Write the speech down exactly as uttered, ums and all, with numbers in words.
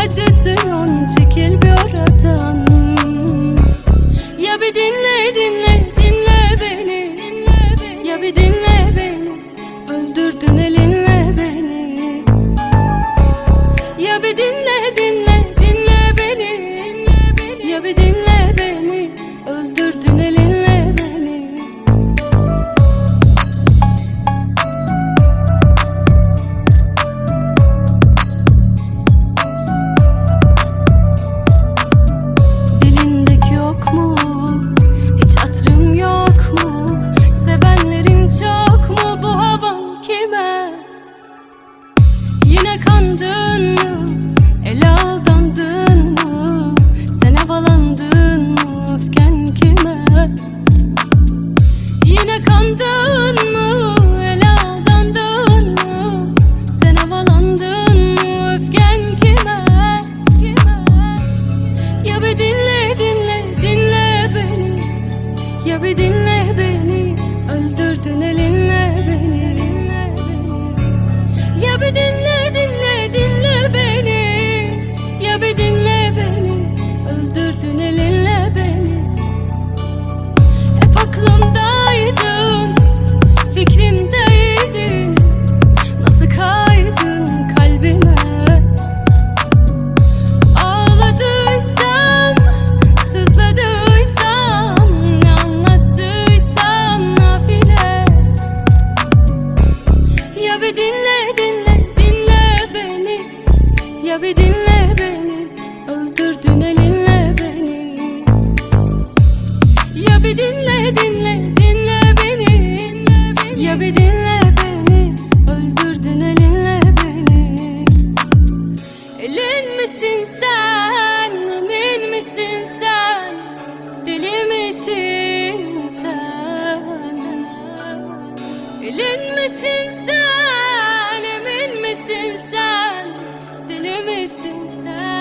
acıtıyorsun, çekil bir oradan. Ya bir dinle dinle dinle beni, dinle beni. Ya bir dinle beni, öldürdün elinle beni. Ya bir dinle dinle dinle beni, dinle beni. Ya bir dinle beni, öldürdün elinle beni. Dilindeki yok mu? Hiç hatırım yok mu? Sevenlerin çok mu? Bu havan kime? Yine kandın mı? Ele aldandın mı? Sen havalandın mı? Öfken kime? Yine kandın mı? Ele aldandın mı? Sen havalandın mı? Öfken kime? Kime? Ya bir dinle dinle dinle beni. Ya bir dinle beni, öldürdün elinle beni. Ya bir dinle dinle dinle beni. Ya bir dinle beni, öldürdün elinle beni. Hep aklımdaydın, fikrimdeydin. Nasıl kaydın kalbime? Ağladıysam, sızladıysam, ne anlattıysam nafile. Ya bir dinle dinle dinle beni. Ya bir dinle beni, öldürdün elinle beni. Ya bir dinle dinle dinle beni. Ya bir dinle beni, öldürdün elinle beni. Elin misin sen, emin misin sen? Deli misin sen? Elin misin sen, emin misin sen? Deli misin sen?